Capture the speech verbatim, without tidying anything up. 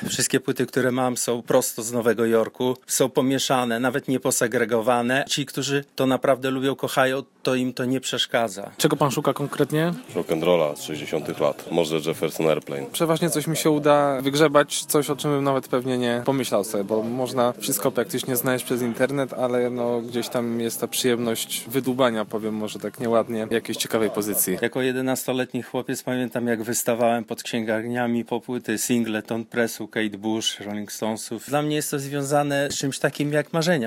Wszystkie płyty, które mam, są prosto z Nowego Jorku. Są pomieszane, nawet nie posegregowane. Ci, którzy to naprawdę lubią, kochają, to im to nie przeszkadza. Czego pan szuka konkretnie? Rock'n'rolla z sześćdziesiątych lat. Może Jefferson Airplane. Przeważnie coś mi się uda wygrzebać, coś o czym bym nawet pewnie nie pomyślał sobie, bo można wszystko praktycznie znaleźć przez internet, ale no gdzieś tam jest ta przyjemność wydłubania, powiem może tak nieładnie, jakiejś ciekawej pozycji. Jako jedenastoletni chłopiec pamiętam, jak wystawałem pod księgarniami po płyty Singleton Pressu, Kate Bush, Rolling Stonesów. Dla mnie jest to związane z czymś takim jak marzenia.